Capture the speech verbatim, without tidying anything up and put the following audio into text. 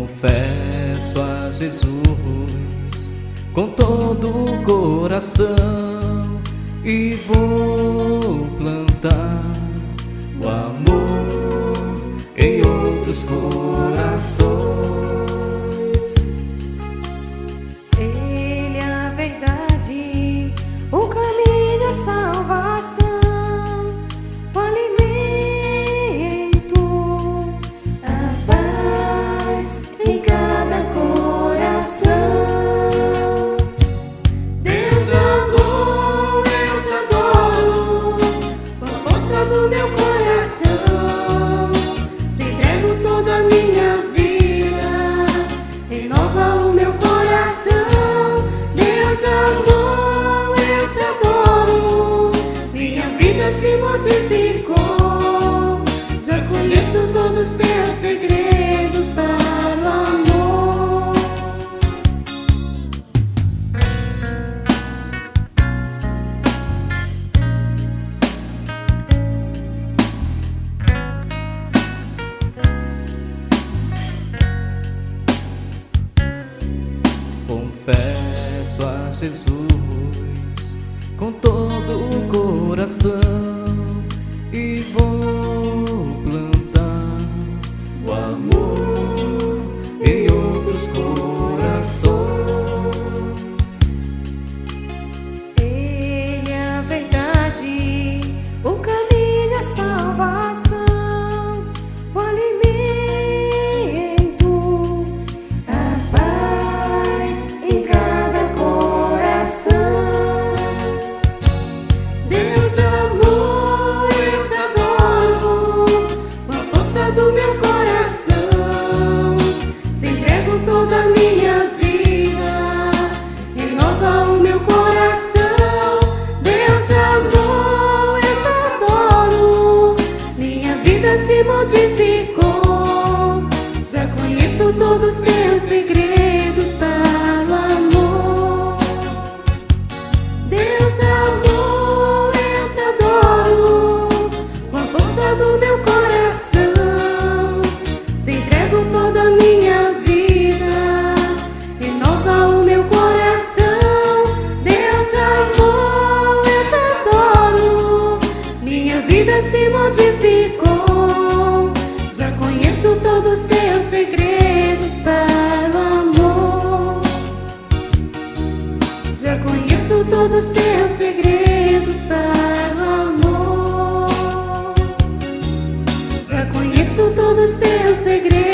Confesso a Jesus com todo o coração e vou plantar o amor em outros corações. Ele é a verdade, o caminho, a salvação, o alimento, a paz em cada coração. Deus de amor, eu te adoro, com a força do meu coração. Te entrego toda a minha vida, renova o meu coração. Deus de amor, eu te adoro, minha vida se modificou. Já conheço todos os teus segredos para o amor. Confesso a Jesus com todo o coração e vou plantar o amor em outros corações. Ele é a verdade, o caminho, a salvação, o alimento, a paz em cada coração. Deus de amor, eu te adoro, com a força do meu coração. Te entrego toda a minha vida, renova o meu coração. Deus de amor, eu te adoro, minha vida se modificou. Já conheço todos os teus segredos para o amor. Deus de amor, eu te adoro, com a força do meu coração. Te entrego toda a minha vida, renova o meu coração. Deus de amor, eu te adoro, minha vida se modificou. Já conheço todos os teus segredos para o amor. Já conheço todos os teus segredos para o amor. Já conheço todos os teus segredos.